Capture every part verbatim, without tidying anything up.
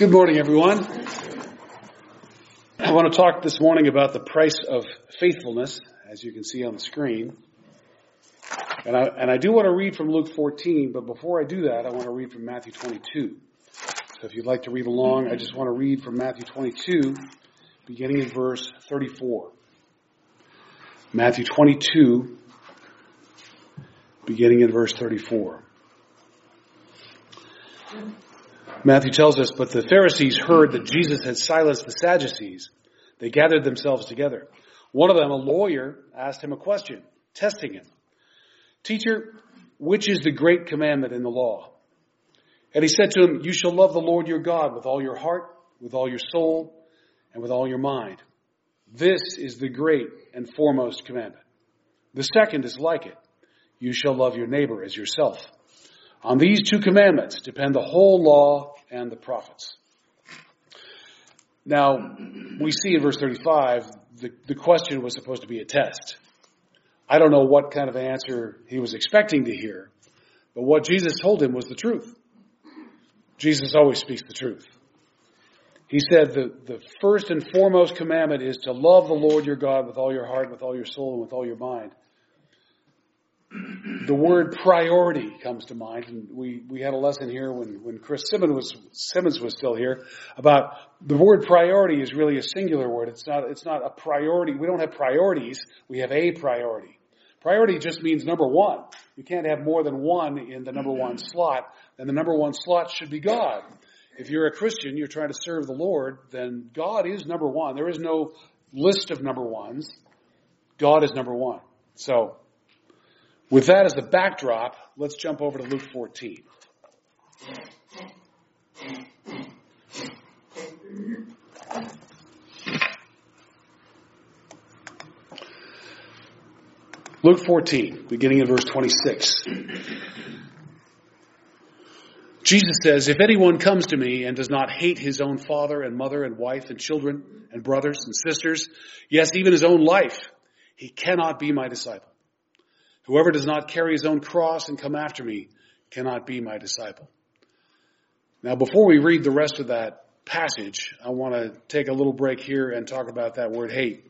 Good morning, everyone. I want to talk this morning about the price of faithfulness, as you can see on the screen. And I, and I do want to read from Luke fourteen, but before I do that, I want to read from Matthew twenty-two. So if you'd like to read along, I just want to read from Matthew twenty-two, beginning at verse thirty-four. Matthew twenty-two, beginning at verse thirty-four. Matthew tells us, but the Pharisees heard that Jesus had silenced the Sadducees. They gathered themselves together. One of them, a lawyer, asked him a question, testing him. Teacher, which is the great commandment in the law? And he said to him, you shall love the Lord your God with all your heart, with all your soul, and with all your mind. This is the great and foremost commandment. The second is like it. You shall love your neighbor as yourself. On these two commandments depend the whole law and the prophets. Now, we see in verse thirty-five, the, the question was supposed to be a test. I don't know what kind of answer he was expecting to hear, but what Jesus told him was the truth. Jesus always speaks the truth. He said the, the first and foremost commandment is to love the Lord your God with all your heart, with all your soul, and with all your mind. The word priority comes to mind, and we, we had a lesson here when, when Chris Simmons was, Simmons was still here about the word priority is really a singular word. It's not, it's not a priority. We don't have priorities. We have a priority. Priority just means number one. You can't have more than one in the number one slot, and the number one slot should be God. If you're a Christian, you're trying to serve the Lord, then God is number one. There is no list of number ones. God is number one. So, with that as the backdrop, let's jump over to Luke fourteen. Luke fourteen, beginning at verse twenty-six. Jesus says, if anyone comes to me and does not hate his own father and mother and wife and children and brothers and sisters, yes, even his own life, he cannot be my disciple. Whoever does not carry his own cross and come after me cannot be my disciple. Now, before we read the rest of that passage, I want to take a little break here and talk about that word hate.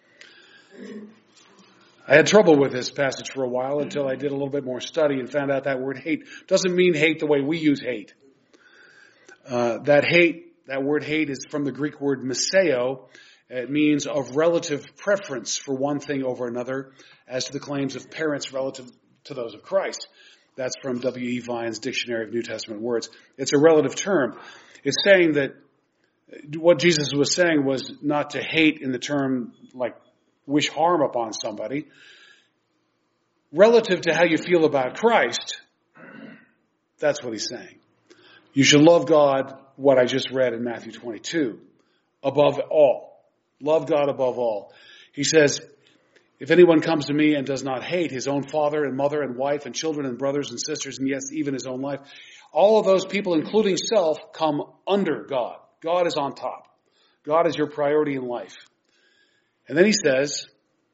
I had trouble with this passage for a while until I did a little bit more study and found out that word hate doesn't mean hate the way we use hate. Uh, that hate, that word hate is from the Greek word miseo. It means of relative preference for one thing over another, as to the claims of parents relative to those of Christ. That's from W E Vine's Dictionary of New Testament Words. It's a relative term. It's saying that what Jesus was saying was not to hate in the term like wish harm upon somebody. Relative to how you feel about Christ, that's what he's saying. You should love God, what I just read in Matthew twenty-two, above all. Love God above all. He says, if anyone comes to me and does not hate his own father and mother and wife and children and brothers and sisters, and yes, even his own life, all of those people, including self, come under God. God is on top. God is your priority in life. And then he says,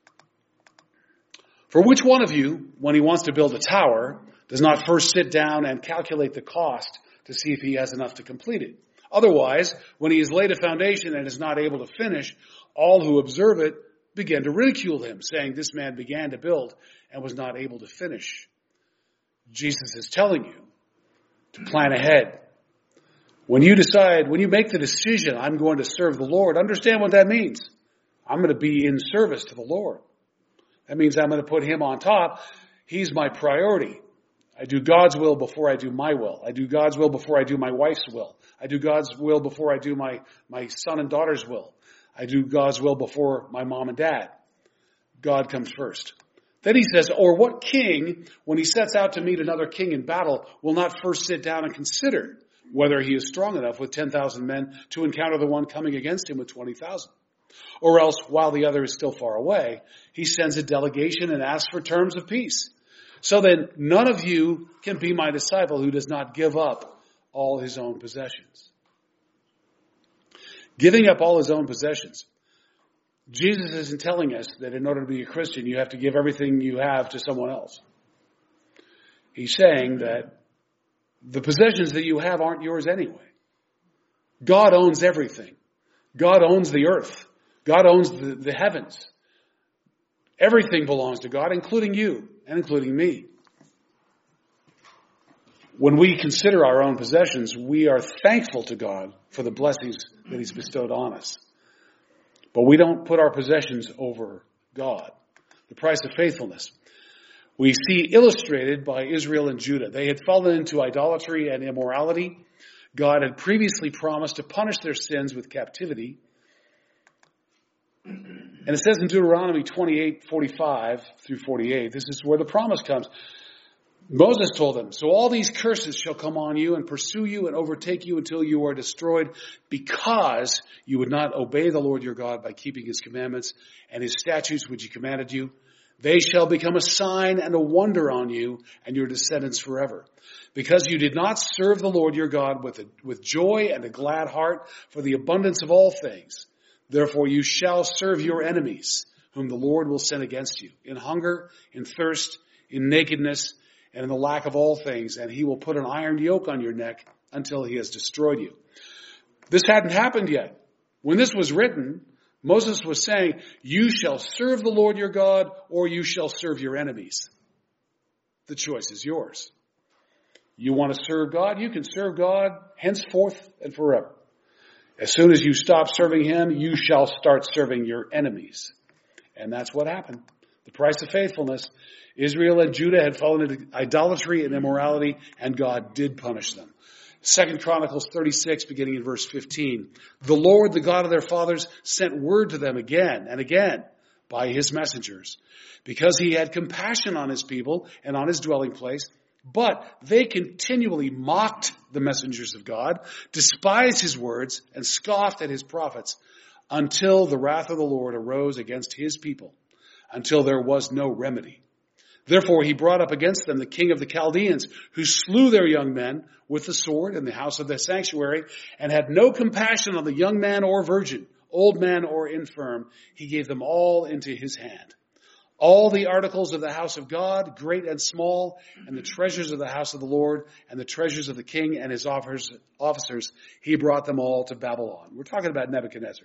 for which one of you, when he wants to build a tower, does not first sit down and calculate the cost to see if he has enough to complete it? Otherwise, when he has laid a foundation and is not able to finish, all who observe it begin to ridicule him, saying, this man began to build and was not able to finish. Jesus is telling you to plan ahead. When you decide, when you make the decision, I'm going to serve the Lord, understand what that means. I'm going to be in service to the Lord. That means I'm going to put him on top. He's my priority. I do God's will before I do my will. I do God's will before I do my wife's will. I do God's will before I do my, my son and daughter's will. I do God's will before my mom and dad. God comes first. Then he says, or what king, when he sets out to meet another king in battle, will not first sit down and consider whether he is strong enough with ten thousand men to encounter the one coming against him with twenty thousand? Or else, while the other is still far away, he sends a delegation and asks for terms of peace. So then none of you can be my disciple who does not give up all his own possessions. Giving up all his own possessions. Jesus isn't telling us that in order to be a Christian, you have to give everything you have to someone else. He's saying that the possessions that you have aren't yours anyway. God owns everything. God owns the earth. God owns the, the heavens. Everything belongs to God, including you and including me. When we consider our own possessions, we are thankful to God for the blessings that He's bestowed on us. But we don't put our possessions over God. The price of faithfulness we see illustrated by Israel and Judah. They had fallen into idolatry and immorality. God had previously promised to punish their sins with captivity. And it says in Deuteronomy twenty-eight, forty-five through forty-eight, this is where the promise comes. Moses told them, so all these curses shall come on you and pursue you and overtake you until you are destroyed, because you would not obey the Lord your God by keeping His commandments and His statutes which He commanded you. They shall become a sign and a wonder on you and your descendants forever. Because you did not serve the Lord your God with a, with joy and a glad heart for the abundance of all things. Therefore you shall serve your enemies, whom the Lord will send against you, in hunger, in thirst, in nakedness, and in the lack of all things, and He will put an iron yoke on your neck until He has destroyed you. This hadn't happened yet. When this was written, Moses was saying, you shall serve the Lord your God, or you shall serve your enemies. The choice is yours. You want to serve God? You can serve God henceforth and forever. As soon as you stop serving Him, you shall start serving your enemies. And that's what happened. The price of faithfulness. Israel and Judah had fallen into idolatry and immorality, and God did punish them. Second Chronicles thirty-six, beginning in verse fifteen. The Lord, the God of their fathers, sent word to them again and again by His messengers, because He had compassion on His people and on His dwelling place. But they continually mocked the messengers of God, despised His words, and scoffed at His prophets, until the wrath of the Lord arose against His people, until there was no remedy. Therefore He brought up against them the king of the Chaldeans, who slew their young men with the sword in the house of the sanctuary, and had no compassion on the young man or virgin, old man or infirm. He gave them all into his hand. All the articles of the house of God, great and small, and the treasures of the house of the Lord, and the treasures of the king and his officers, He brought them all to Babylon. We're talking about Nebuchadnezzar.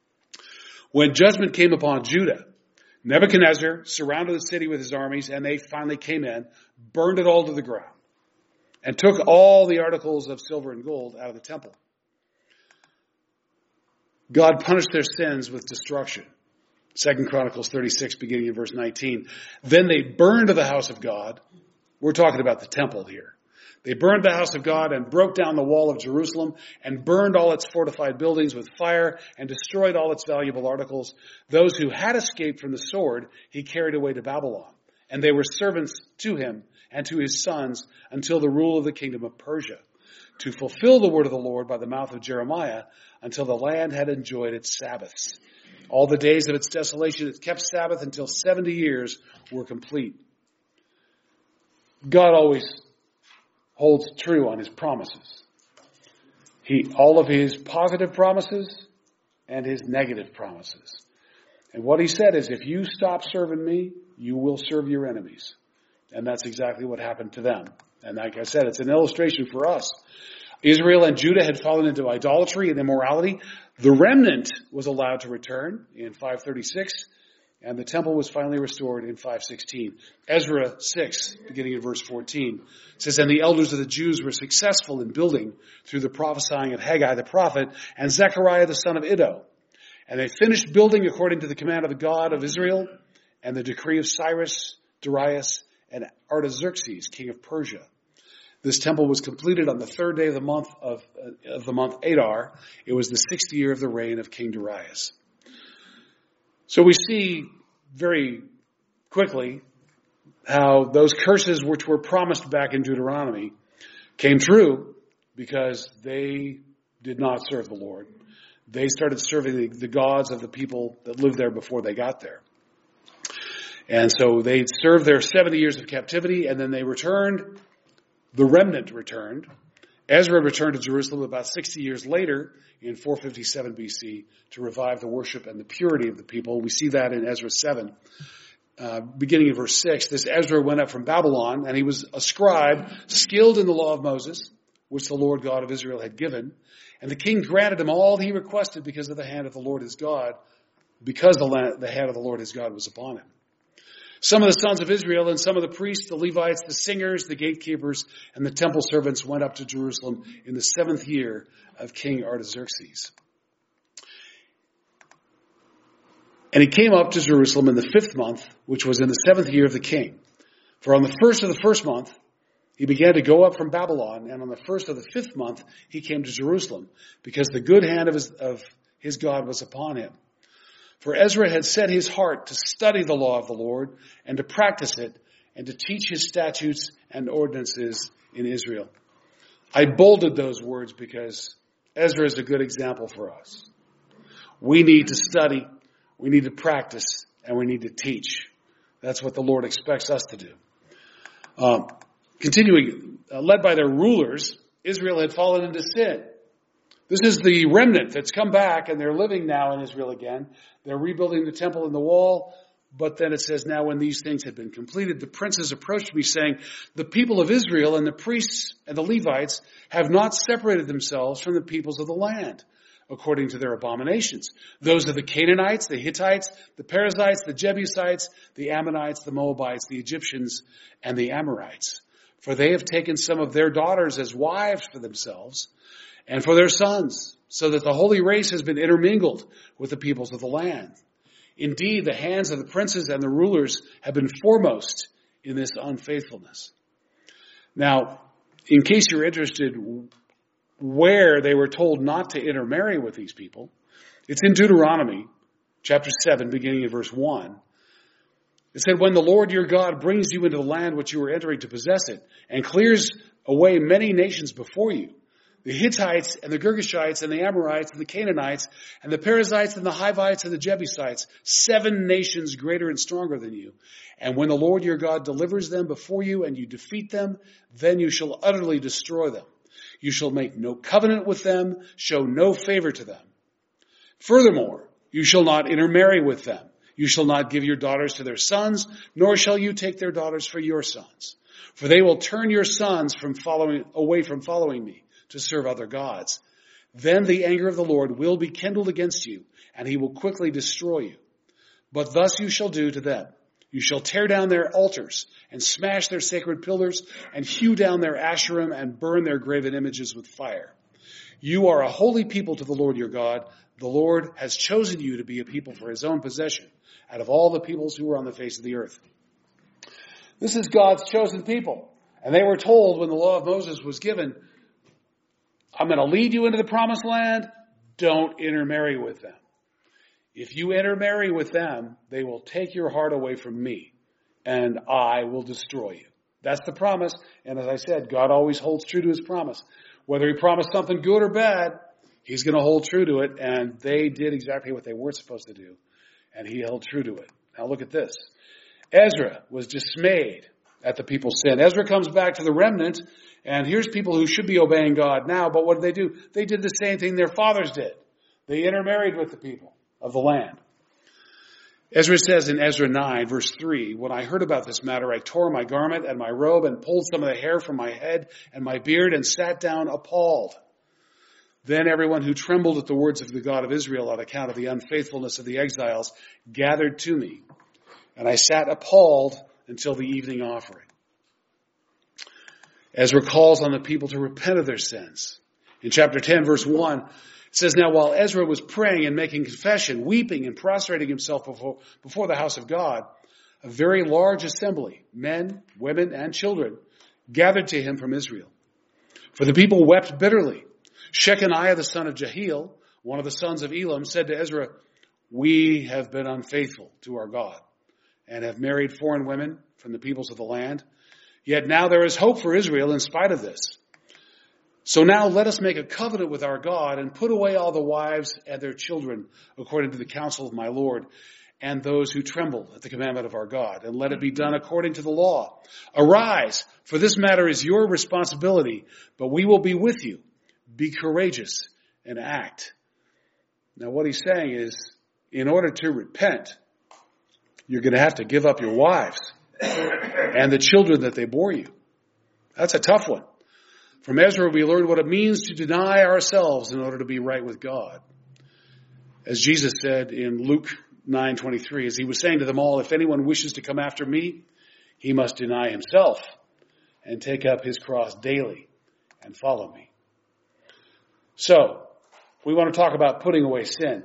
When judgment came upon Judah, Nebuchadnezzar surrounded the city with his armies, and they finally came in, burned it all to the ground, and took all the articles of silver and gold out of the temple. God punished their sins with destruction. Second Chronicles thirty-six, beginning in verse nineteen. Then they burned the house of God. We're talking about the temple here. They burned the house of God and broke down the wall of Jerusalem and burned all its fortified buildings with fire and destroyed all its valuable articles. Those who had escaped from the sword, He carried away to Babylon. And they were servants to him and to his sons until the rule of the kingdom of Persia, to fulfill the word of the Lord by the mouth of Jeremiah, until the land had enjoyed its Sabbaths. All the days of its desolation it kept Sabbath until seventy years were complete. God always holds true on His promises. He, all of His positive promises and His negative promises. And what He said is, if you stop serving me, you will serve your enemies. And that's exactly what happened to them. And like I said, it's an illustration for us. Israel and Judah had fallen into idolatry and immorality. The remnant was allowed to return in five thirty-six. And the temple was finally restored in five sixteen. Ezra six, beginning in verse fourteen, says, and the elders of the Jews were successful in building through the prophesying of Haggai the prophet and Zechariah the son of Iddo. And they finished building according to the command of the God of Israel and the decree of Cyrus, Darius, and Artaxerxes, king of Persia. This temple was completed on the third day of the month of, uh, of the month Adar. It was the sixth year of the reign of King Darius. So we see very quickly how those curses which were promised back in Deuteronomy came true because they did not serve the Lord. They started serving the, the gods of the people that lived there before they got there. And so they served their seventy years of captivity, and then they returned. The remnant returned. Ezra returned to Jerusalem about sixty years later in four fifty-seven B C to revive the worship and the purity of the people. We see that in Ezra seven. Uh, beginning in verse six, this Ezra went up from Babylon, and he was a scribe skilled in the law of Moses, which the Lord God of Israel had given. And the king granted him all he requested because of the hand of the Lord his God, because the, land, the hand of the Lord his God was upon him. Some of the sons of Israel and some of the priests, the Levites, the singers, the gatekeepers, and the temple servants went up to Jerusalem in the seventh year of King Artaxerxes. And he came up to Jerusalem in the fifth month, which was in the seventh year of the king. For on the first of the first month, he began to go up from Babylon, and on the first of the fifth month, he came to Jerusalem, because the good hand of his, of his God was upon him. For Ezra had set his heart to study the law of the Lord, and to practice it, and to teach his statutes and ordinances in Israel. I bolded those words because Ezra is a good example for us. We need to study, we need to practice, and we need to teach. That's what the Lord expects us to do. Um, continuing, uh, led by their rulers, Israel had fallen into sin. This is the remnant that's come back, and they're living now in Israel again. They're rebuilding the temple and the wall. But then it says, now when these things had been completed, the princes approached me saying, the people of Israel and the priests and the Levites have not separated themselves from the peoples of the land, according to their abominations. Those are the Canaanites, the Hittites, the Perizzites, the Jebusites, the Ammonites, the Moabites, the Egyptians, and the Amorites. For they have taken some of their daughters as wives for themselves, and for their sons, so that the holy race has been intermingled with the peoples of the land. Indeed, the hands of the princes and the rulers have been foremost in this unfaithfulness. Now, in case you're interested where they were told not to intermarry with these people, it's in Deuteronomy chapter seven, beginning in verse one. It said, when the Lord your God brings you into the land which you are entering to possess it, and clears away many nations before you, the Hittites and the Girgashites and the Amorites and the Canaanites and the Perizzites and the Hivites and the Jebusites, seven nations greater and stronger than you. And when the Lord your God delivers them before you and you defeat them, then you shall utterly destroy them. You shall make no covenant with them, show no favor to them. Furthermore, you shall not intermarry with them. You shall not give your daughters to their sons, nor shall you take their daughters for your sons. For they will turn your sons from following, away from following me, to serve other gods. Then the anger of the Lord will be kindled against you, and he will quickly destroy you. But thus you shall do to them. You shall tear down their altars, and smash their sacred pillars, and hew down their Asherim, and burn their graven images with fire. You are a holy people to the Lord your God. The Lord has chosen you to be a people for his own possession, out of all the peoples who are on the face of the earth. This is God's chosen people. And they were told when the law of Moses was given, I'm going to lead you into the promised land. Don't intermarry with them. If you intermarry with them, they will take your heart away from me, and I will destroy you. That's the promise. And as I said, God always holds true to his promise. Whether he promised something good or bad, he's going to hold true to it. And they did exactly what they weren't supposed to do. And he held true to it. Now look at this. Ezra was dismayed at the people's sin. Ezra comes back to the remnant, and here's people who should be obeying God now, but what did they do? They did the same thing their fathers did. They intermarried with the people of the land. Ezra says in Ezra nine, verse three, when I heard about this matter, I tore my garment and my robe and pulled some of the hair from my head and my beard and sat down appalled. Then everyone who trembled at the words of the God of Israel on account of the unfaithfulness of the exiles gathered to me, and I sat appalled until the evening offering. Ezra calls on the people to repent of their sins. In chapter ten, verse one, it says, now while Ezra was praying and making confession, weeping and prostrating himself before, before the house of God, a very large assembly, men, women, and children, gathered to him from Israel. For the people wept bitterly. Shechaniah, the son of Jehiel, one of the sons of Elam, said to Ezra, we have been unfaithful to our God, and have married foreign women from the peoples of the land. Yet now there is hope for Israel in spite of this. So now let us make a covenant with our God and put away all the wives and their children according to the counsel of my Lord and those who tremble at the commandment of our God, and let it be done according to the law. Arise, for this matter is your responsibility, but we will be with you. Be courageous and act. Now what he's saying is, in order to repent, you're going to have to give up your wives and the children that they bore you. That's a tough one. From Ezra, we learn what it means to deny ourselves in order to be right with God. As Jesus said in Luke nine twenty-three, as he was saying to them all, if anyone wishes to come after me, he must deny himself and take up his cross daily and follow me. So, we want to talk about putting away sin.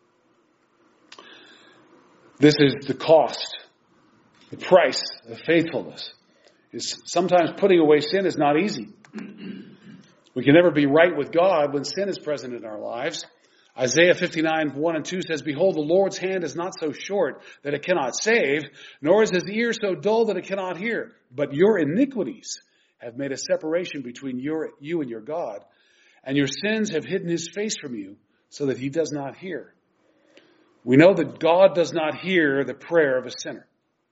This is the cost, the price of faithfulness. Is sometimes putting away sin is not easy. We can never be right with God when sin is present in our lives. Isaiah fifty-nine, one and two says, behold, the Lord's hand is not so short that it cannot save, nor is his ear so dull that it cannot hear. But your iniquities have made a separation between your, you and your God, and your sins have hidden his face from you so that he does not hear. We know that God does not hear the prayer of a sinner,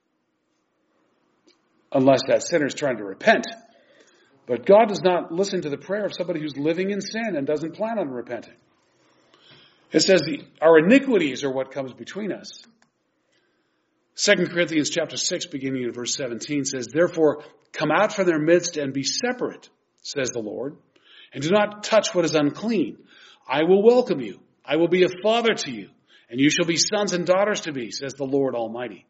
unless that sinner is trying to repent. But God does not listen to the prayer of somebody who's living in sin and doesn't plan on repenting. It says the, our iniquities are what comes between us. Second Corinthians chapter six, beginning in verse seventeen, says, therefore, come out from their midst and be separate, says the Lord, and do not touch what is unclean. I will welcome you. I will be a father to you, and you shall be sons and daughters to me, says the Lord Almighty.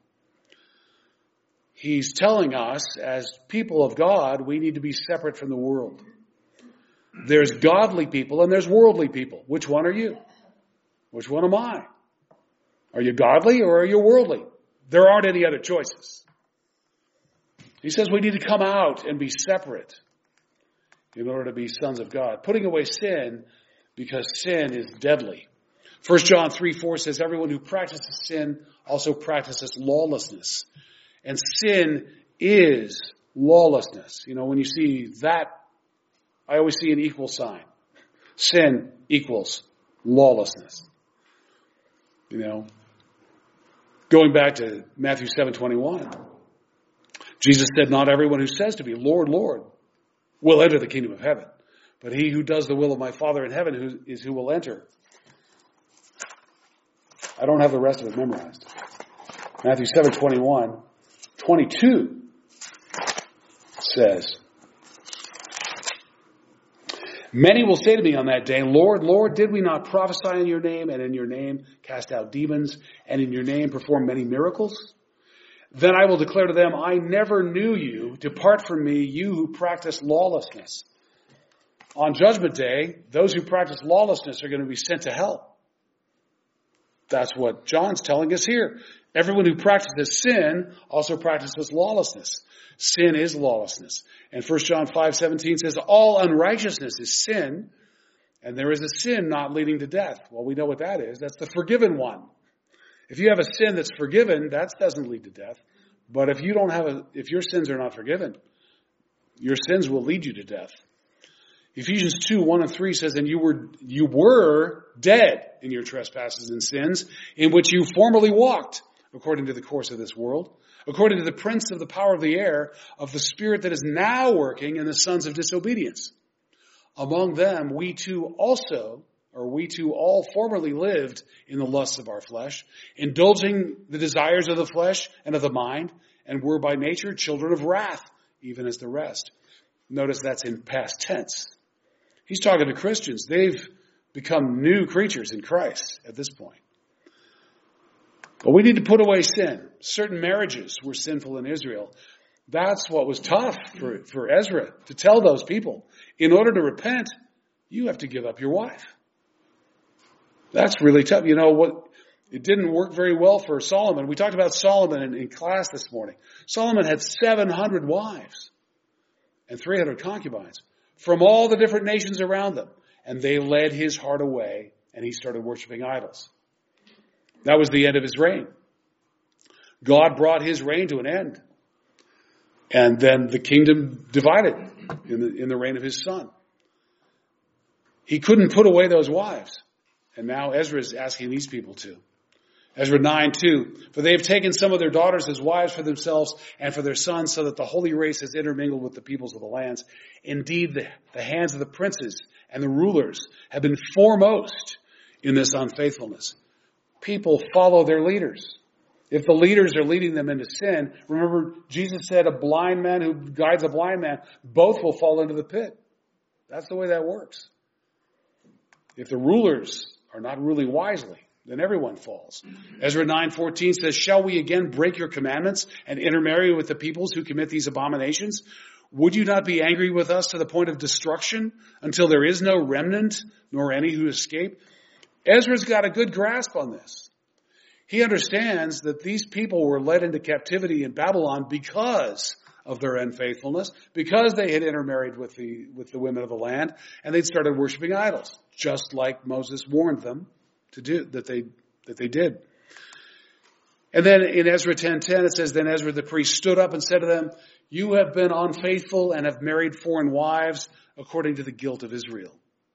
He's telling us, as people of God, we need to be separate from the world. There's godly people and there's worldly people. Which one are you? Which one am I? Are you godly or are you worldly? There aren't any other choices. He says we need to come out and be separate in order to be sons of God. Putting away sin because sin is deadly. First John three four says everyone who practices sin also practices lawlessness. And sin is lawlessness. You know, when you see that, I always see an equal sign. Sin equals lawlessness. You know, going back to Matthew seven twenty-one, Jesus said, not everyone who says to me, Lord, Lord, will enter the kingdom of heaven, but he who does the will of my Father in heaven who is who will enter. I don't have the rest of it memorized. Matthew seven twenty-one, twenty-two says, many will say to me on that day, Lord, Lord, did we not prophesy in your name, and in your name cast out demons, and in your name perform many miracles? Then I will declare to them, I never knew you. Depart from me, you who practice lawlessness. On Judgment Day, those who practice lawlessness are going to be sent to hell. That's what John's telling us here. Everyone who practices sin also practices lawlessness. Sin is lawlessness. And First John five seventeen says, all unrighteousness is sin, and there is a sin not leading to death. Well, we know what that is. That's the forgiven one. If you have a sin that's forgiven, that doesn't lead to death. But if you don't have a, if your sins are not forgiven, your sins will lead you to death. Ephesians two, one and three says, and you were, you were dead in your trespasses and sins, in which you formerly walked, according to the course of this world, according to the prince of the power of the air, of the spirit that is now working in the sons of disobedience. Among them, we too also, or we too all formerly lived in the lusts of our flesh, indulging the desires of the flesh and of the mind, and were by nature children of wrath, even as the rest. Notice that's in past tense. He's talking to Christians. They've become new creatures in Christ at this point. But we need to put away sin. Certain marriages were sinful in Israel. That's what was tough for, for Ezra to tell those people. In order to repent, you have to give up your wife. That's really tough. You know what? It didn't work very well for Solomon. We talked about Solomon in, in class this morning. Solomon had seven hundred wives and three hundred concubines from all the different nations around them. And they led his heart away, and he started worshiping idols. That was the end of his reign. God brought his reign to an end. And then the kingdom divided in the, in the reign of his son. He couldn't put away those wives. And now Ezra is asking these people to. Ezra nine two, for they have taken some of their daughters as wives for themselves and for their sons, so that the holy race has intermingled with the peoples of the lands. Indeed, the, the hands of the princes and the rulers have been foremost in this unfaithfulness. People follow their leaders. If the leaders are leading them into sin, remember Jesus said a blind man who guides a blind man, both will fall into the pit. That's the way that works. If the rulers are not ruling wisely, then everyone falls. Ezra nine fourteen says, shall we again break your commandments and intermarry with the peoples who commit these abominations? Would you not be angry with us to the point of destruction until there is no remnant nor any who escape? Ezra's got a good grasp on this. He understands that these people were led into captivity in Babylon because of their unfaithfulness, because they had intermarried with the, with the women of the land, and they'd started worshiping idols, just like Moses warned them to do, that they, that they did. And then in Ezra ten ten, it says, then Ezra the priest stood up and said to them, you have been unfaithful and have married foreign wives according to the guilt of Israel.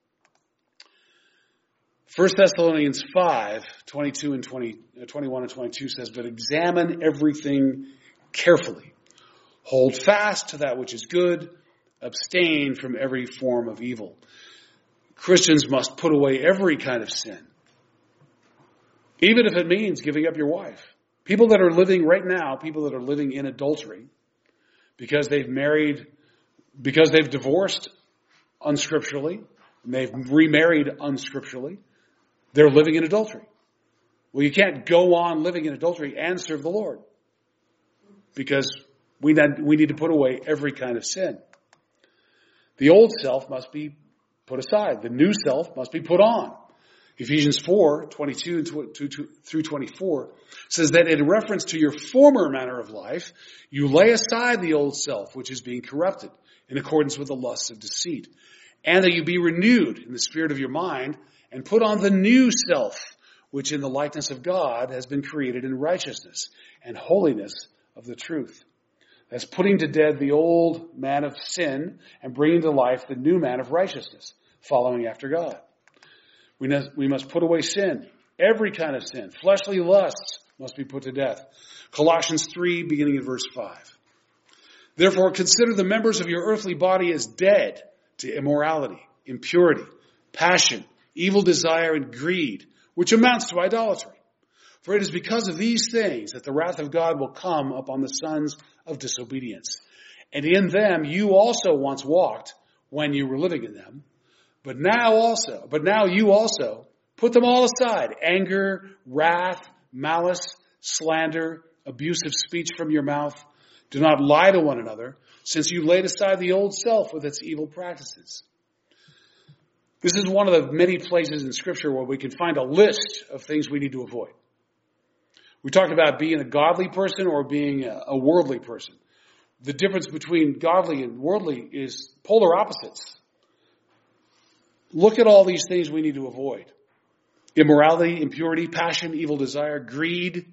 First Thessalonians five, twenty-two and twenty, twenty-one and twenty-two says, but examine everything carefully. Hold fast to that which is good. Abstain from every form of evil. Christians must put away every kind of sin, even if it means giving up your wife. People that are living right now, people that are living in adultery, because they've married, because they've divorced unscripturally, and they've remarried unscripturally, they're living in adultery. Well, you can't go on living in adultery and serve the Lord, because we need, we need to put away every kind of sin. The old self must be put aside. The new self must be put on. Ephesians four, twenty-two through twenty-four says that in reference to your former manner of life, you lay aside the old self, which is being corrupted in accordance with the lusts of deceit, and that you be renewed in the spirit of your mind and put on the new self, which in the likeness of God has been created in righteousness and holiness of the truth. That's putting to death the old man of sin and bringing to life the new man of righteousness, following after God. We must, we must put away sin, every kind of sin. Fleshly lusts must be put to death. Colossians three, beginning in verse five. Therefore, consider the members of your earthly body as dead to immorality, impurity, passion, evil desire, and greed, which amounts to idolatry. For it is because of these things that the wrath of God will come upon the sons of disobedience. And in them you also once walked when you were living in them. But now also, but now you also put them all aside. Anger, wrath, malice, slander, abusive speech from your mouth. Do not lie to one another, since you laid aside the old self with its evil practices. This is one of the many places in Scripture where we can find a list of things we need to avoid. We talked about being a godly person or being a worldly person. The difference between godly and worldly is polar opposites. Look at all these things we need to avoid. Immorality, impurity, passion, evil desire, greed.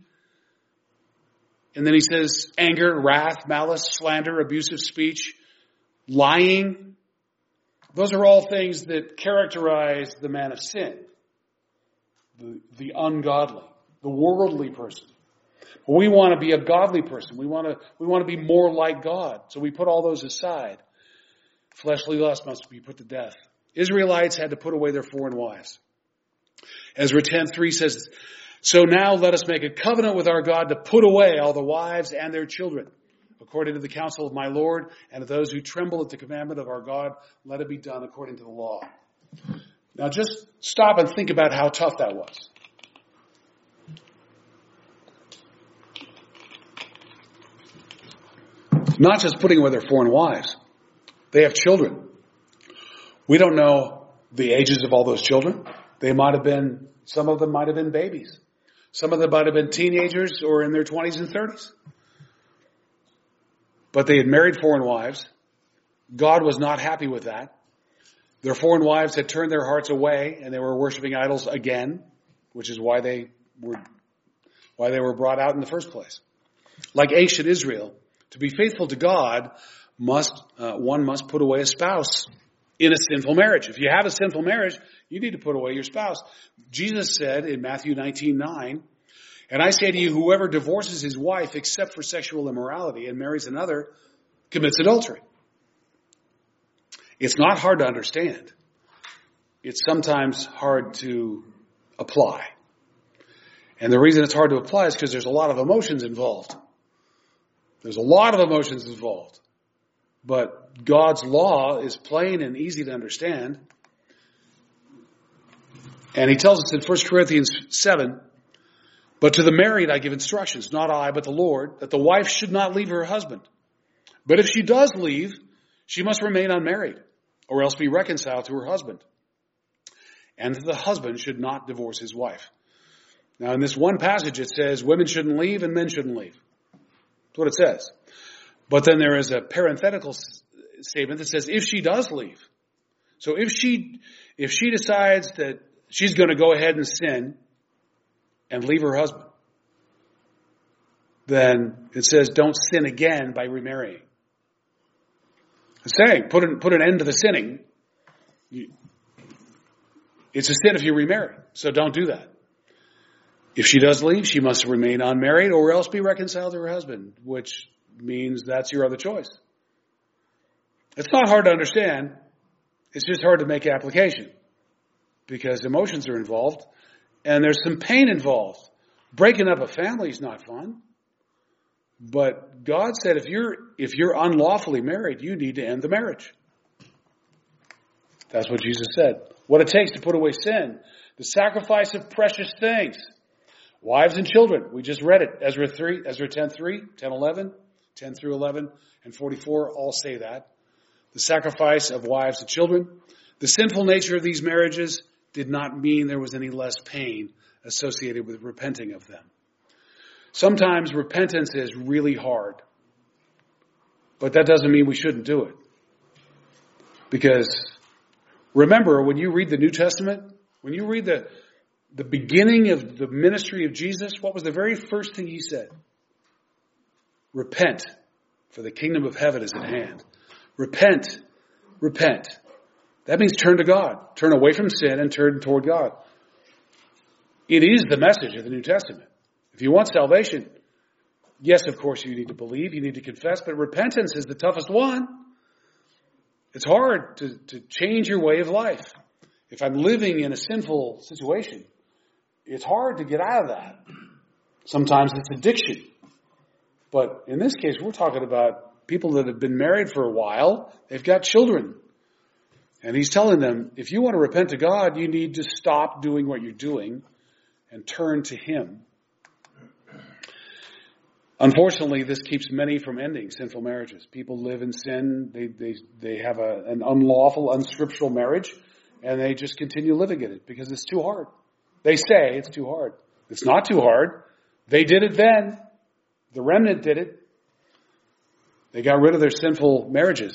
And then he says anger, wrath, malice, slander, abusive speech, lying. Those are all things that characterize the man of sin, the, the ungodly, the worldly person. But we want to be a godly person. We want to, we want to be more like God. So we put all those aside. Fleshly lust must be put to death. Israelites had to put away their foreign wives. Ezra ten three says, so now let us make a covenant with our God to put away all the wives and their children. According to the counsel of my Lord and of those who tremble at the commandment of our God, let it be done according to the law. Now just stop and think about how tough that was. Not just putting away their foreign wives. They have children. We don't know the ages of all those children. They might have been, some of them might have been babies. Some of them might have been teenagers or in their twenties and thirties. But they had married foreign wives. God was not happy with that. Their foreign wives had turned their hearts away and they were worshiping idols again, which is why they were, why they were brought out in the first place. Like ancient Israel, to be faithful to God, must, uh, one must put away a spouse in a sinful marriage. If you have a sinful marriage, you need to put away your spouse. Jesus said in Matthew nineteen nine, and I say to you, whoever divorces his wife except for sexual immorality and marries another commits adultery. It's not hard to understand. It's sometimes hard to apply. And the reason it's hard to apply is because there's a lot of emotions involved. There's a lot of emotions involved. But God's law is plain and easy to understand. And he tells us in First Corinthians seven, but to the married I give instructions, not I, but the Lord, that the wife should not leave her husband. But if she does leave, she must remain unmarried, or else be reconciled to her husband. And that the husband should not divorce his wife. Now in this one passage it says women shouldn't leave and men shouldn't leave. That's what it says. But then there is a parenthetical statement that says if she does leave. So if she, if she decides that she's going to go ahead and sin and leave her husband, then it says don't sin again by remarrying. It's saying put an, put an end to the sinning. It's a sin if you remarry, so don't do that. If she does leave, she must remain unmarried or else be reconciled to her husband, which means that's your other choice. It's not hard to understand. It's just hard to make application because emotions are involved and there's some pain involved. Breaking up a family is not fun. But God said if you're, if you're unlawfully married, you need to end the marriage. That's what Jesus said. What it takes to put away sin. The sacrifice of precious things. Wives and children. We just read it. Ezra three, Ezra ten three, ten eleven, ten through eleven, and forty-four all say that. The sacrifice of wives and children. The sinful nature of these marriages did not mean there was any less pain associated with repenting of them. Sometimes repentance is really hard. But that doesn't mean we shouldn't do it. Because remember, when you read the New Testament, when you read the, the beginning of the ministry of Jesus, what was the very first thing he said? Repent, for the kingdom of heaven is at hand. Repent, repent. That means turn to God. Turn away from sin and turn toward God. It is the message of the New Testament. If you want salvation, yes, of course you need to believe, you need to confess, but repentance is the toughest one. It's hard to, to change your way of life. If I'm living in a sinful situation, it's hard to get out of that. Sometimes it's addiction. But in this case, we're talking about people that have been married for a while. They've got children. And he's telling them, if you want to repent to God, you need to stop doing what you're doing and turn to him. Unfortunately, this keeps many from ending sinful marriages. People live in sin. They they they have a, an unlawful, unscriptural marriage, and they just continue living in it because it's too hard. They say it's too hard. It's not too hard. They did it then. The remnant did it. They got rid of their sinful marriages.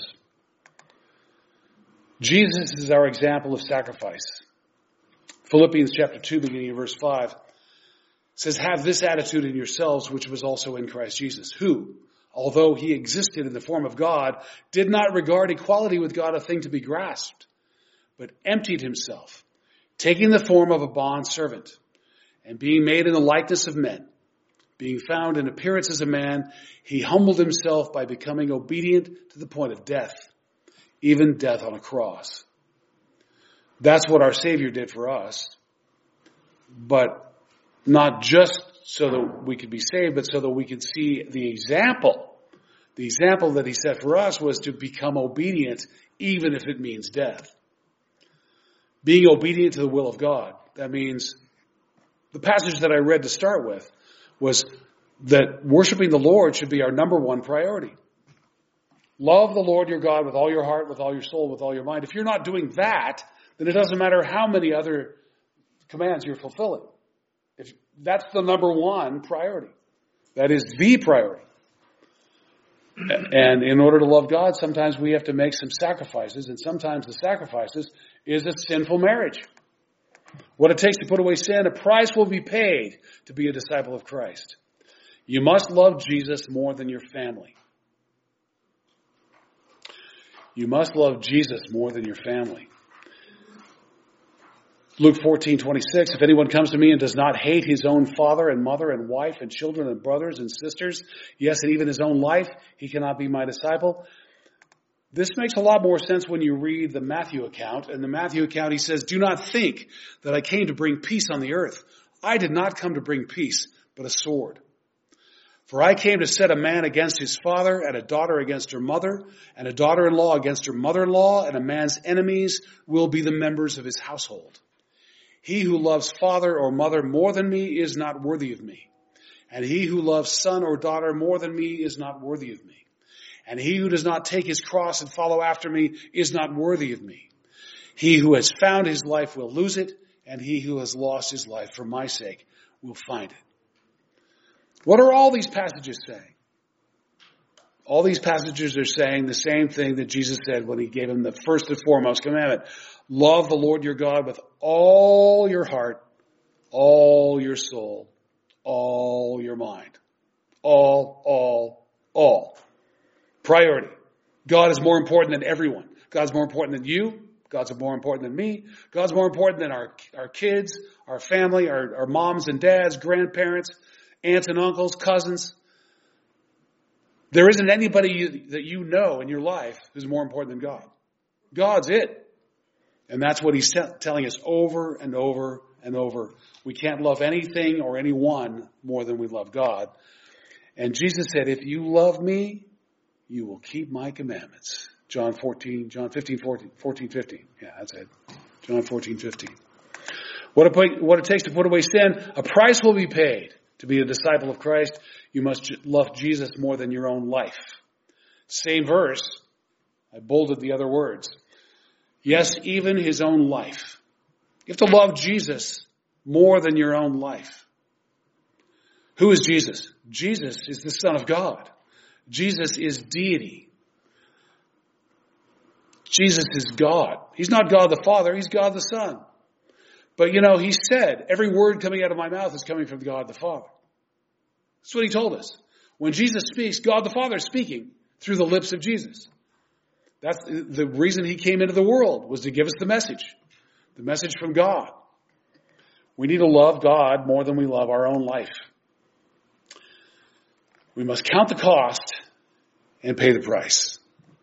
Jesus is our example of sacrifice. Philippians chapter two, beginning in verse five. Says, have this attitude in yourselves, which was also in Christ Jesus, who, although he existed in the form of God, did not regard equality with God a thing to be grasped, but emptied himself, taking the form of a bond servant, and being made in the likeness of men. Being found in appearance as a man, he humbled himself by becoming obedient to the point of death, even death on a cross. That's what our Savior did for us. But not just so that we could be saved, but so that we could see the example. The example that he set for us was to become obedient, even if it means death. Being obedient to the will of God. That means the passage that I read to start with was that worshiping the Lord should be our number one priority. Love the Lord your God with all your heart, with all your soul, with all your mind. If you're not doing that, then it doesn't matter how many other commands you're fulfilling. If that's the number one priority. That is the priority. And in order to love God, sometimes we have to make some sacrifices, and sometimes the sacrifices is a sinful marriage. What it takes to put away sin, a price will be paid to be a disciple of Christ. You must love Jesus more than your family. You must love Jesus more than your family. Luke fourteen twenty-six, if anyone comes to me and does not hate his own father and mother and wife and children and brothers and sisters, yes, and even his own life, he cannot be my disciple. This makes a lot more sense when you read the Matthew account. In the Matthew account, he says, do not think that I came to bring peace on the earth. I did not come to bring peace, but a sword. For I came to set a man against his father, and a daughter against her mother, and a daughter-in-law against her mother-in-law, and a man's enemies will be the members of his household. He who loves father or mother more than me is not worthy of me. And he who loves son or daughter more than me is not worthy of me. And he who does not take his cross and follow after me is not worthy of me. He who has found his life will lose it, and he who has lost his life for my sake will find it. What are all these passages saying? All these passages are saying the same thing that Jesus said when he gave him the first and foremost commandment. Love the Lord your God with all your heart, all your soul, all your mind. All, all, all. Priority. God is more important than everyone. God's more important than you. God's more important than me. God's more important than our, our kids, our family, our, our moms and dads, grandparents, aunts and uncles, cousins. There isn't anybody you, that you know in your life who's more important than God. God's it. And that's what he's t- telling us over and over and over. We can't love anything or anyone more than we love God. And Jesus said, if you love me, you will keep my commandments. John fourteen, John fifteen, fourteen, fourteen, fifteen. Yeah, that's it. John fourteen, fifteen. What it, what it takes to put away sin, a price will be paid. To be a disciple of Christ, you must love Jesus more than your own life. Same verse. I bolded the other words. Yes, even his own life. You have to love Jesus more than your own life. Who is Jesus? Jesus is the Son of God. Jesus is deity. Jesus is God. He's not God the Father. He's God the Son. But, you know, he said, every word coming out of my mouth is coming from God the Father. That's what he told us. When Jesus speaks, God the Father is speaking through the lips of Jesus. That's the reason he came into the world, was to give us the message. The message from God. We need to love God more than we love our own life. We must count the cost and pay the price.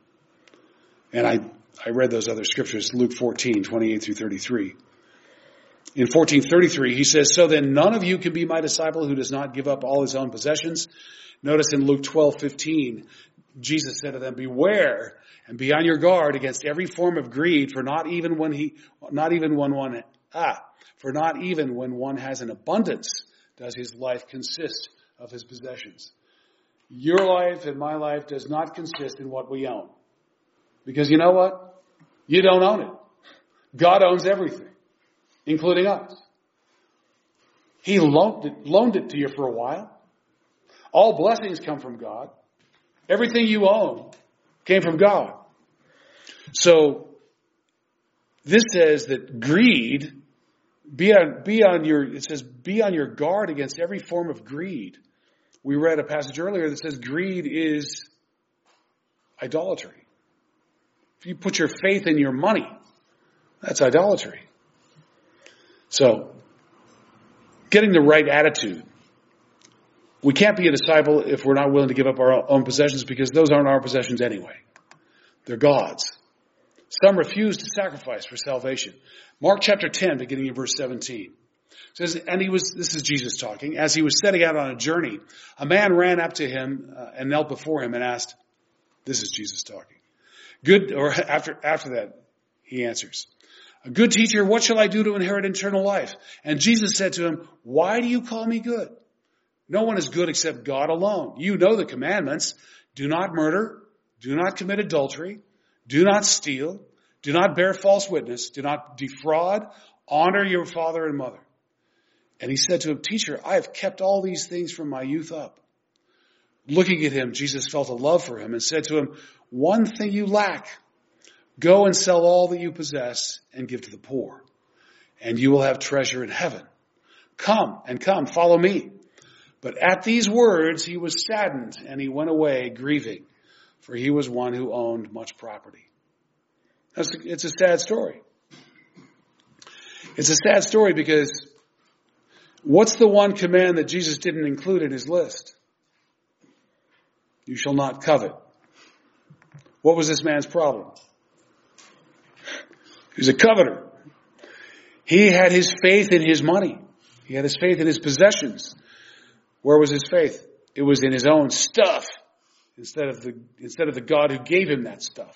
And I, I read those other scriptures, Luke fourteen, twenty-eight through thirty-three. In fourteen thirty-three, he says, so then none of you can be my disciple who does not give up all his own possessions. Notice in Luke twelve fifteen, Jesus said to them, beware and be on your guard against every form of greed, for not even when he, not even when one, ah, for not even when one has an abundance does his life consist of his possessions. Your life and my life does not consist in what we own. Because you know what? You don't own it. God owns everything, including us. He loaned it, loaned it to you for a while. All blessings come from God. Everything you own came from God. So, this says that greed, be on, be on your, it says, be on your guard against every form of greed. We read a passage earlier that says greed is idolatry. If you put your faith in your money, that's idolatry. So, getting the right attitude. We can't be a disciple if we're not willing to give up our own possessions, because those aren't our possessions anyway. They're God's. Some refuse to sacrifice for salvation. Mark chapter ten, beginning in verse seventeen. Says, and he was, this is Jesus talking, as he was setting out on a journey, a man ran up to him uh, and knelt before him and asked, this is Jesus talking. Good, or after, after that, he answers, a good teacher, what shall I do to inherit eternal life? And Jesus said to him, why do you call me good? No one is good except God alone. You know the commandments. Do not murder. Do not commit adultery. Do not steal. Do not bear false witness. Do not defraud. Honor your father and mother. And he said to him, teacher, I have kept all these things from my youth up. Looking at him, Jesus felt a love for him and said to him, one thing you lack. Go and sell all that you possess and give to the poor, and you will have treasure in heaven. Come and come, follow me. But at these words, he was saddened and he went away grieving, for he was one who owned much property. It's a sad story. It's a sad story because what's the one command that Jesus didn't include in his list? You shall not covet. What was this man's problem? He was a coveter. He had his faith in his money. He had his faith in his possessions. Where was his faith? It was in his own stuff instead of the, instead of the God who gave him that stuff.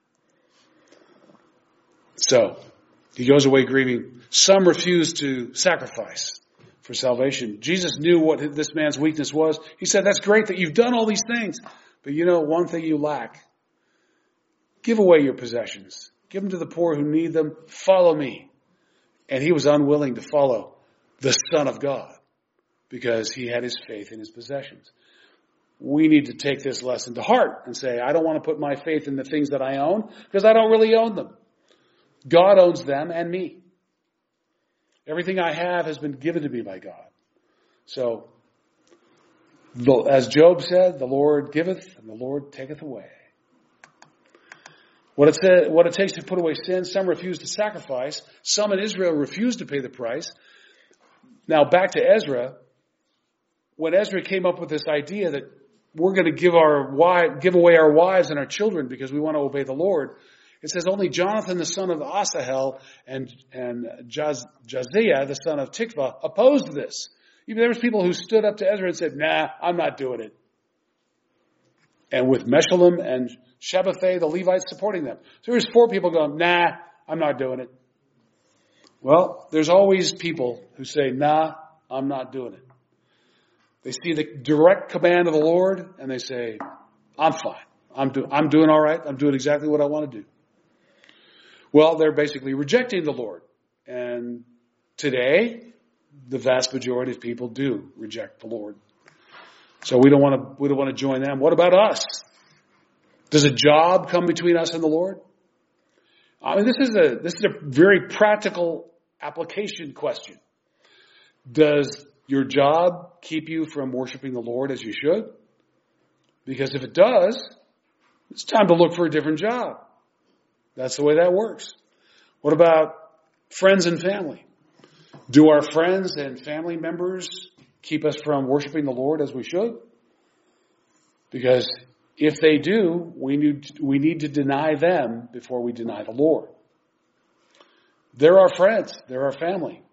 So, he goes away grieving. Some refuse to sacrifice for salvation. Jesus knew what this man's weakness was. He said, that's great that you've done all these things, but you know one thing you lack. Give away your possessions. Give them to the poor who need them. Follow me. And he was unwilling to follow the Son of God because he had his faith in his possessions. We need to take this lesson to heart and say, I don't want to put my faith in the things that I own because I don't really own them. God owns them and me. Everything I have has been given to me by God. So, as Job said, the Lord giveth and the Lord taketh away. What it, said, what it takes to put away sin, some refuse to sacrifice. Some in Israel refused to pay the price. Now back to Ezra. When Ezra came up with this idea that we're going to give our wife, give away our wives and our children because we want to obey the Lord, it says only Jonathan the son of Asahel and, and Jaz, Jaziah the son of Tikva opposed this. Even there was people who stood up to Ezra and said, nah, I'm not doing it. And with Meshullam and Shabbathai, the Levites supporting them. So there's four people going, nah, I'm not doing it. Well, there's always people who say, nah, I'm not doing it. They see the direct command of the Lord and they say, I'm fine. I'm, do- I'm doing all right. I'm doing exactly what I want to do. Well, they're basically rejecting the Lord. And today, the vast majority of people do reject the Lord. So we don't want to, we don't want to join them. What about us? Does a job come between us and the Lord? I mean, this is a, this is a very practical application question. Does your job keep you from worshiping the Lord as you should? Because if it does, it's time to look for a different job. That's the way that works. What about friends and family? Do our friends and family members keep us from worshiping the Lord as we should? Because if they do, we need, we need to deny them before we deny the Lord. They're our friends. They're our family.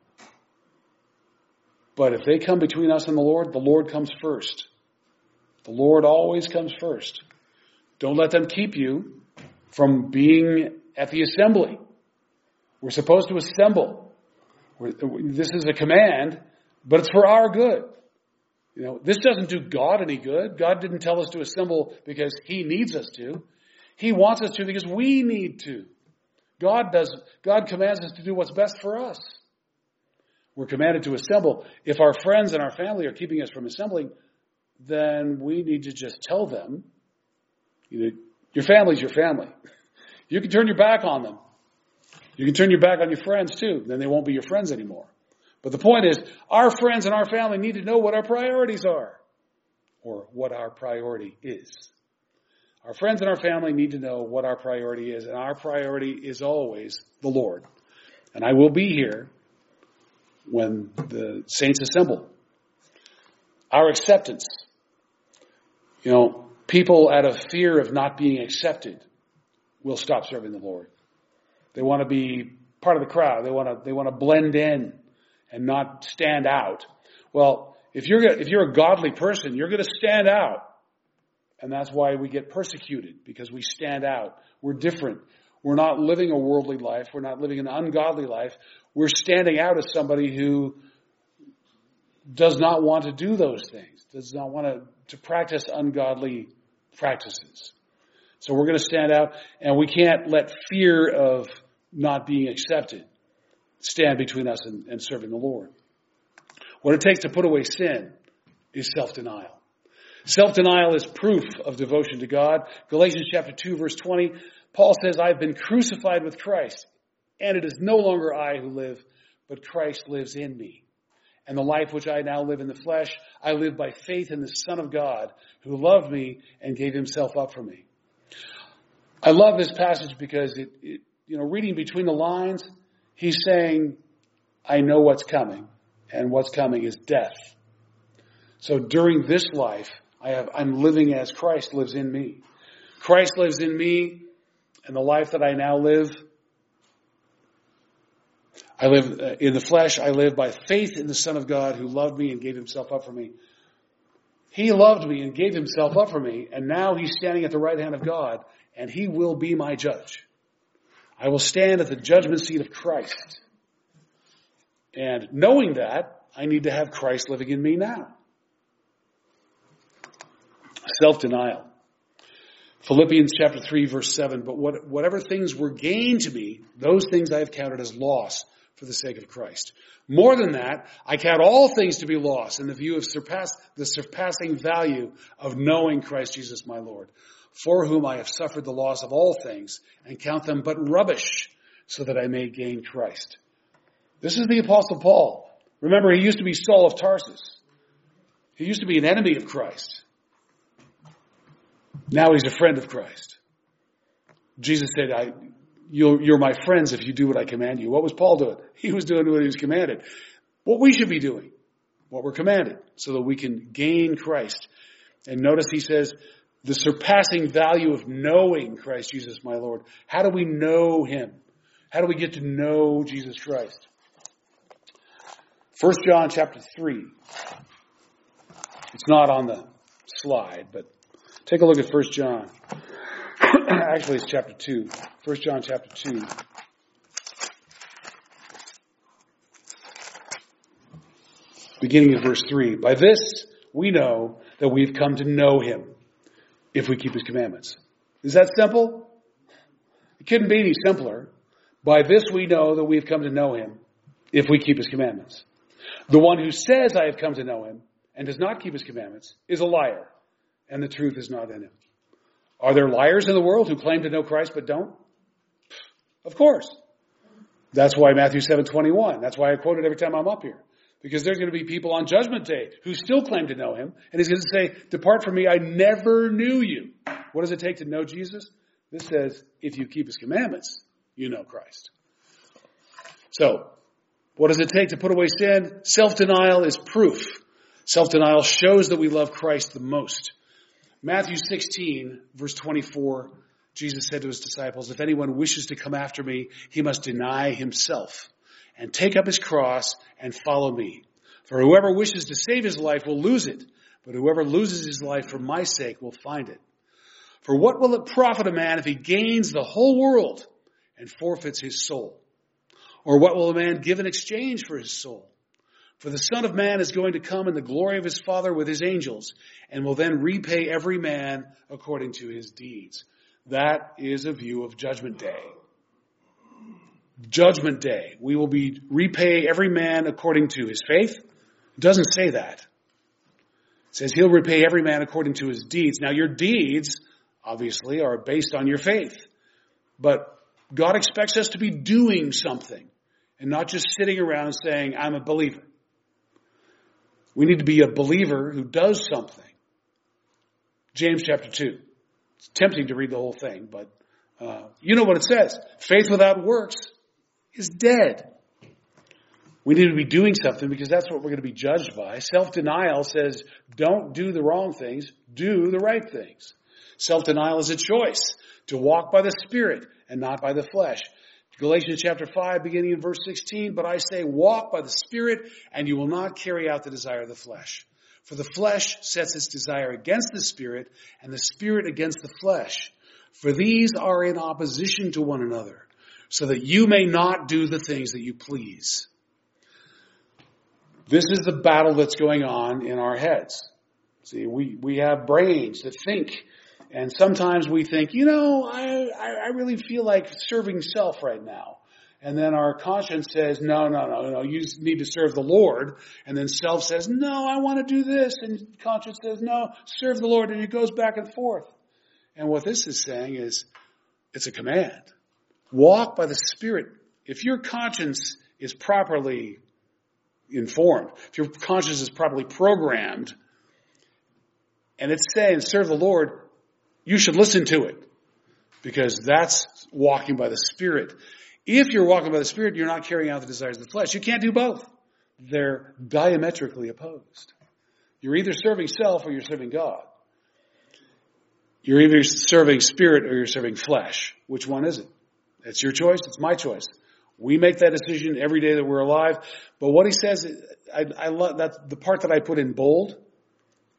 But if they come between us and the Lord, the Lord comes first. The Lord always comes first. Don't let them keep you from being at the assembly. We're supposed to assemble. We're, this is a command, but it's for our good. You know, this doesn't do God any good. God didn't tell us to assemble because He needs us to. He wants us to because we need to. God does. God commands us to do what's best for us. We're commanded to assemble. If our friends and our family are keeping us from assembling, then we need to just tell them, you know, your family's your family. You can turn your back on them. You can turn your back on your friends too. Then they won't be your friends anymore. But the point is, our friends and our family need to know what our priorities are, or what our priority is. Our friends and our family need to know what our priority is, and our priority is always the Lord. And I will be here when the saints assemble. Our acceptance. You know, people out of fear of not being accepted will stop serving the Lord. They want to be part of the crowd. They want to, they want to blend in and not stand out. Well, if you're, if you're a godly person, you're going to stand out. And that's why we get persecuted, because we stand out. We're different. We're not living a worldly life. We're not living an ungodly life. We're standing out as somebody who does not want to do those things, does not want to, to practice ungodly practices. So we're going to stand out, and we can't let fear of not being accepted stand between us and, and serving the Lord. What it takes to put away sin is self-denial. Self-denial is proof of devotion to God. Galatians chapter two, verse twenty, Paul says, I've been crucified with Christ, and it is no longer I who live, but Christ lives in me. And the life which I now live in the flesh, I live by faith in the Son of God, who loved me and gave himself up for me. I love this passage because it, it you know, reading between the lines, he's saying, I know what's coming, and what's coming is death. So during this life, I have, I'm living as Christ lives in me. Christ lives in me, and the life that I now live, I live in the flesh. I live by faith in the Son of God who loved me and gave himself up for me. He loved me and gave himself up for me, and now he's standing at the right hand of God, and he will be my judge. I will stand at the judgment seat of Christ. And knowing that, I need to have Christ living in me now. Self-denial. Philippians chapter three, verse seven, but what, whatever things were gain to me, those things I have counted as loss for the sake of Christ. More than that, I count all things to be lost in the view of surpass, the surpassing value of knowing Christ Jesus my Lord, for whom I have suffered the loss of all things and count them but rubbish so that I may gain Christ. This is the Apostle Paul. Remember, he used to be Saul of Tarsus. He used to be an enemy of Christ. Now he's a friend of Christ. Jesus said, I, you're, you're my friends if you do what I command you. What was Paul doing? He was doing what he was commanded. What we should be doing, what we're commanded, so that we can gain Christ. And notice he says, the surpassing value of knowing Christ Jesus my Lord. How do we know him? How do we get to know Jesus Christ? First John chapter three. It's not on the slide, but take a look at First John. Actually, it's chapter two. First John chapter two. Beginning of verse three. By this we know that we've come to know him, if we keep his commandments. Is that simple? It couldn't be any simpler. By this we know that we've come to know him, if we keep his commandments. The one who says, I have come to know him, and does not keep his commandments, is a liar, and the truth is not in him. Are there liars in the world who claim to know Christ but don't? Of course. That's why Matthew seven twenty-one. That's why I quote it every time I'm up here. Because there's going to be people on Judgment Day who still claim to know him, and he's going to say, depart from me, I never knew you. What does it take to know Jesus? This says, if you keep his commandments, you know Christ. So, what does it take to put away sin? Self-denial is proof. Self-denial shows that we love Christ the most. Matthew sixteen, verse twenty-four, Jesus said to his disciples, if anyone wishes to come after me, he must deny himself and take up his cross and follow me. For whoever wishes to save his life will lose it, but whoever loses his life for my sake will find it. For what will it profit a man if he gains the whole world and forfeits his soul? Or what will a man give in exchange for his soul? For the Son of Man is going to come in the glory of his Father with his angels, and will then repay every man according to his deeds. That is a view of Judgment Day. Judgment Day. We will be repay every man according to his faith. It doesn't say that. It says he'll repay every man according to his deeds. Now your deeds, obviously, are based on your faith. But God expects us to be doing something and not just sitting around saying, I'm a believer. We need to be a believer who does something. James chapter two. It's tempting to read the whole thing, but uh, you know what it says. Faith without works is dead. We need to be doing something because that's what we're going to be judged by. Self-denial says, don't do the wrong things, do the right things. Self-denial is a choice to walk by the Spirit and not by the flesh. Galatians chapter five, beginning in verse sixteen, but I say, walk by the Spirit, and you will not carry out the desire of the flesh. For the flesh sets its desire against the Spirit, and the Spirit against the flesh. For these are in opposition to one another, so that you may not do the things that you please. This is the battle that's going on in our heads. See, we, we have brains that think. And sometimes we think, you know, I, I really feel like serving self right now. And then our conscience says, no, no, no, no, you need to serve the Lord. And then self says, no, I want to do this. And conscience says, no, serve the Lord. And it goes back and forth. And what this is saying is, it's a command. Walk by the Spirit. If your conscience is properly informed, if your conscience is properly programmed, and it's saying, serve the Lord, you should listen to it, because that's walking by the Spirit. If you're walking by the Spirit, you're not carrying out the desires of the flesh. You can't do both. They're diametrically opposed. You're either serving self or you're serving God. You're either serving Spirit or you're serving flesh. Which one is it? It's your choice. It's my choice. We make that decision every day that we're alive. But what he says, I, I love that the part that I put in bold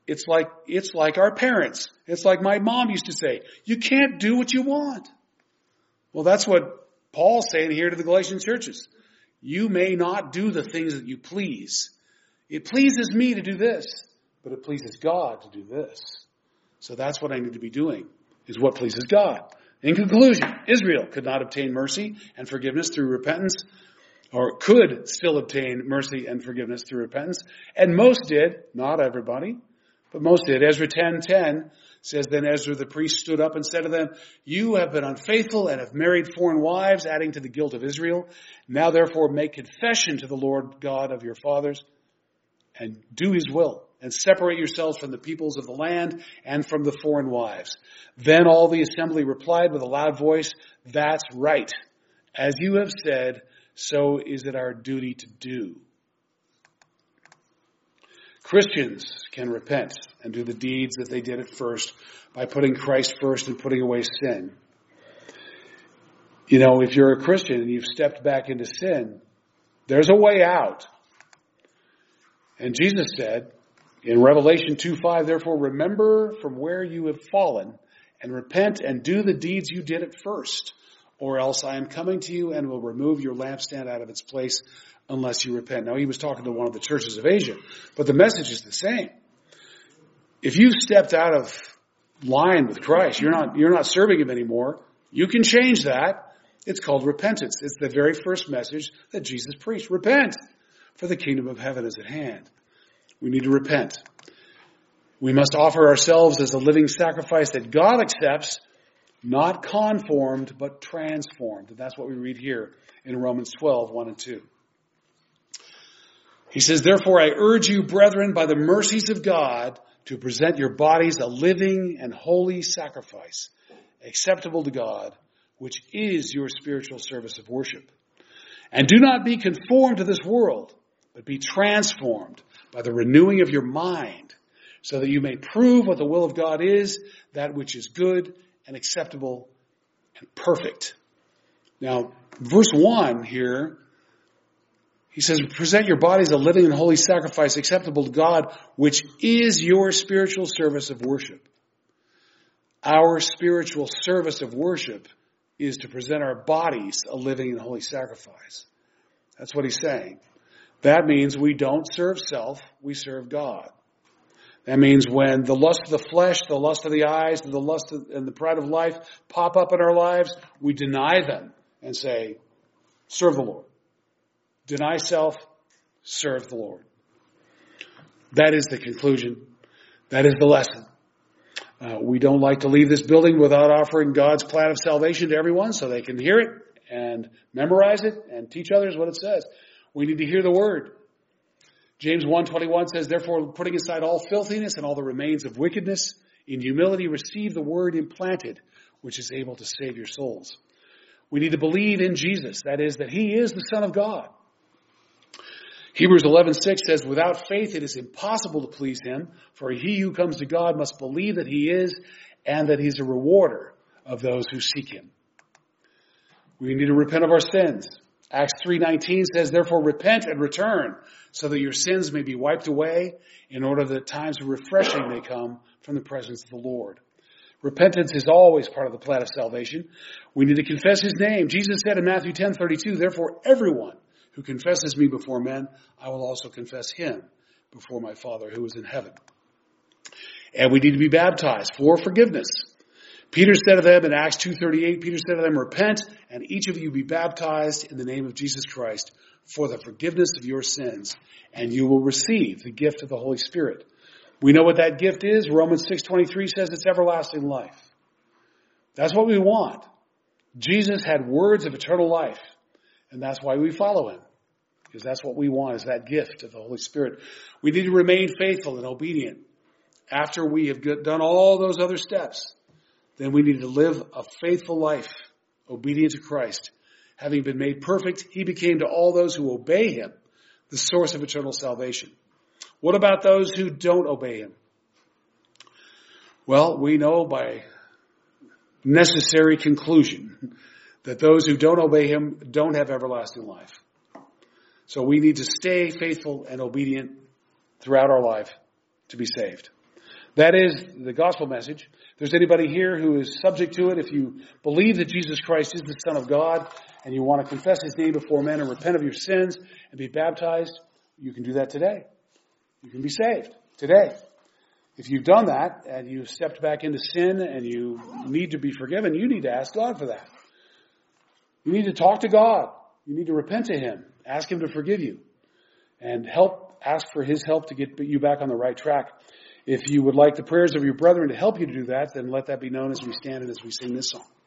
it's like, it's like our parents. It's like my mom used to say, you can't do what you want. Well, that's what Paul's saying here to the Galatian churches. You may not do the things that you please. It pleases me to do this, but it pleases God to do this. So that's what I need to be doing, is what pleases God. In conclusion, Israel could not obtain mercy and forgiveness through repentance, or could still obtain mercy and forgiveness through repentance. And most did, not everybody, but most did. Ezra ten ten says, then Ezra the priest stood up and said to them, you have been unfaithful and have married foreign wives, adding to the guilt of Israel. Now therefore make confession to the Lord God of your fathers and do his will, and separate yourselves from the peoples of the land and from the foreign wives. Then all the assembly replied with a loud voice, that's right. As you have said, so is it our duty to do. Christians can repent and do the deeds that they did at first by putting Christ first and putting away sin. You know, if you're a Christian and you've stepped back into sin, there's a way out. And Jesus said in Revelation two five, therefore remember from where you have fallen and repent and do the deeds you did at first, or else I am coming to you and will remove your lampstand out of its place unless you repent. Now, he was talking to one of the churches of Asia, but the message is the same. If you've stepped out of line with Christ, you're not, you're not serving him anymore, you can change that. It's called repentance. It's the very first message that Jesus preached. Repent, for the kingdom of heaven is at hand. We need to repent. We must offer ourselves as a living sacrifice that God accepts, not conformed, but transformed. And that's what we read here in Romans twelve, one and two. He says, therefore I urge you, brethren, by the mercies of God, to present your bodies a living and holy sacrifice, acceptable to God, which is your spiritual service of worship. And do not be conformed to this world, but be transformed by the renewing of your mind, so that you may prove what the will of God is, that which is good and acceptable and perfect. Now, verse one here, he says, present your bodies a living and holy sacrifice acceptable to God, which is your spiritual service of worship. Our spiritual service of worship is to present our bodies a living and holy sacrifice. That's what he's saying. That means we don't serve self, we serve God. That means when the lust of the flesh, the lust of the eyes, the lust of, and the pride of life pop up in our lives, we deny them and say, serve the Lord. Deny self, serve the Lord. That is the conclusion. That is the lesson. Uh, we don't like to leave this building without offering God's plan of salvation to everyone so they can hear it and memorize it and teach others what it says. We need to hear the word. James one twenty-one says, therefore, putting aside all filthiness and all the remains of wickedness, in humility receive the word implanted, which is able to save your souls. We need to believe in Jesus. That is, that he is the Son of God. Hebrews eleven six says, without faith it is impossible to please him, for he who comes to God must believe that he is, and that he's a rewarder of those who seek him. We need to repent of our sins. Acts three nineteen says, therefore repent and return, so that your sins may be wiped away, in order that times of refreshing may come from the presence of the Lord. Repentance is always part of the plan of salvation. We need to confess his name. Jesus said in Matthew ten thirty-two, therefore everyone who confesses me before men, I will also confess him before my Father who is in heaven. And we need to be baptized for forgiveness. Peter said to them in Acts two thirty-eight, Peter said to them, repent and each of you be baptized in the name of Jesus Christ for the forgiveness of your sins, and you will receive the gift of the Holy Spirit. We know what that gift is. Romans six twenty-three says it's everlasting life. That's what we want. Jesus had words of eternal life, and that's why we follow him, because that's what we want, is that gift of the Holy Spirit. We need to remain faithful and obedient. After we have done all those other steps, then we need to live a faithful life, obedient to Christ. Having been made perfect, he became to all those who obey him the source of eternal salvation. What about those who don't obey him? Well, we know by necessary conclusion that those who don't obey him don't have everlasting life. So we need to stay faithful and obedient throughout our life to be saved. That is the gospel message. If there's anybody here who is subject to it, if you believe that Jesus Christ is the Son of God and you want to confess His name before men and repent of your sins and be baptized, you can do that today. You can be saved today. If you've done that and you've stepped back into sin and you need to be forgiven, you need to ask God for that. You need to talk to God. You need to repent to Him. Ask Him to forgive you. And help, ask for His help to get you back on the right track. If you would like the prayers of your brethren to help you to do that, then let that be known as we stand and as we sing this song.